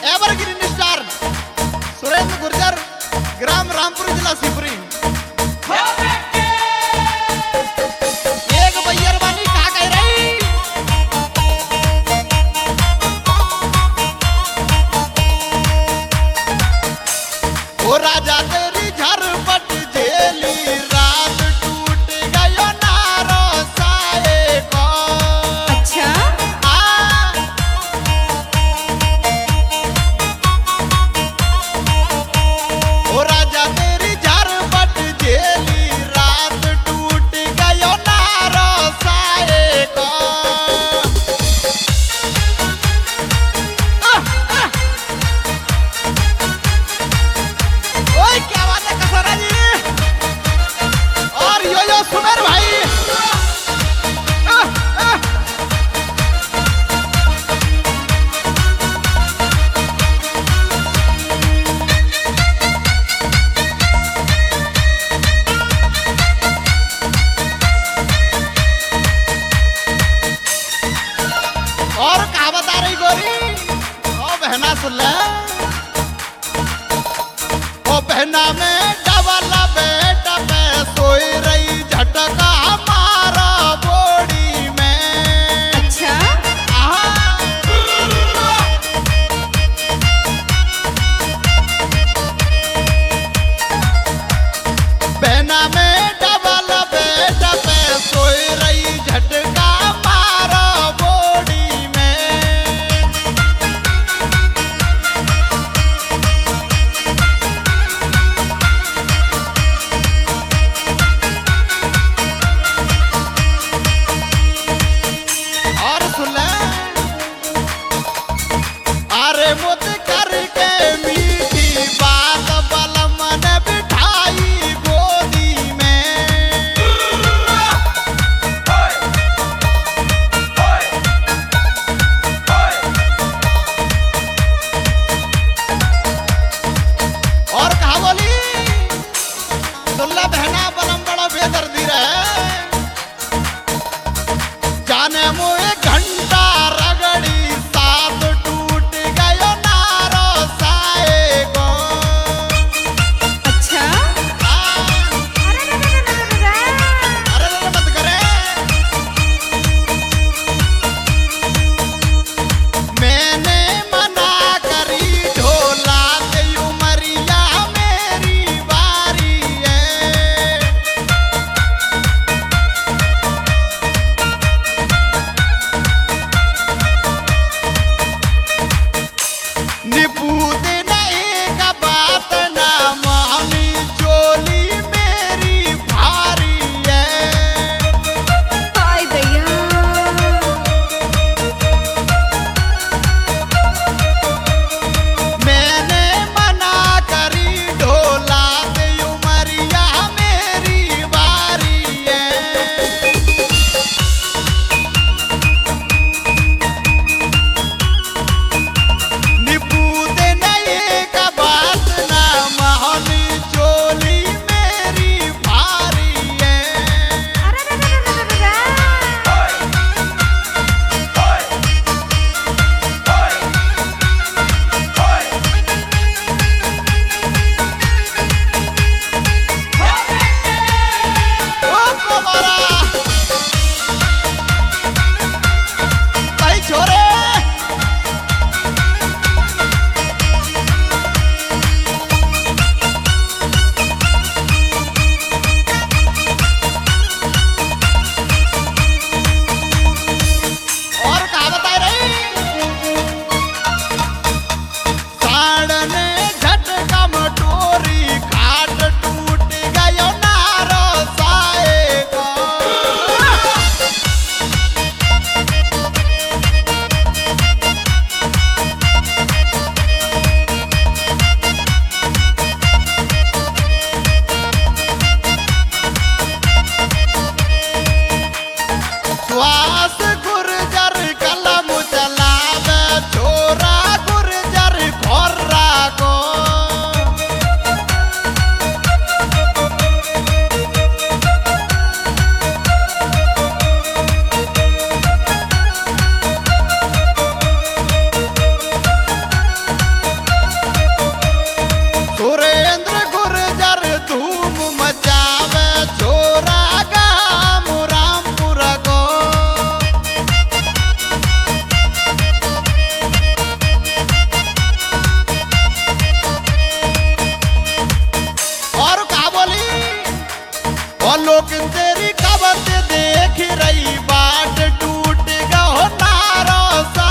Evergreen star Surendra Gurjar, ग्राम रामपुर, जिला शिवपुरी। एक बैयर बानी कहा कह रही ओ राजा तेरी झरपट झेली रात टूट गयो नारो साए को। अच्छा ओ राजा तेरी झरपट झेली रात टूट गयो नारो साए को। ओए क्या बात है कसरा जी, और यो सुमेर भाई। और कहा बता रही गोरी, ओ बहना सुन ले। ओ बहना में डबल बेट पे सोई रही झटका हमारा बोड़ी में। अच्छा बहना में डबल बेट पे सोई रही झटका हमारा बोड़ी में। और सुन ले, अरे मुझ करके मीठी बात बलम ने बिठाई गोदी में। और कहा बोली, सुन ले बहना बलम बड़ा बेदर्दी रहे। जाने मुझे घंटा रगड़ी साथ टूट गयो नारो साए को। अच्छा अरे मत करे, मैंने मना करी ढोला ते उमरिया मेरी बारी है। निपूत नहीं का बात ना मानी चोली मेरी भारी है। हाय दैया मैंने मना करी ढोला ते उमरिया मेरी बारी है। निपूत नहीं लोग तेरी कबत देख रही बाट टूट गो नारो सा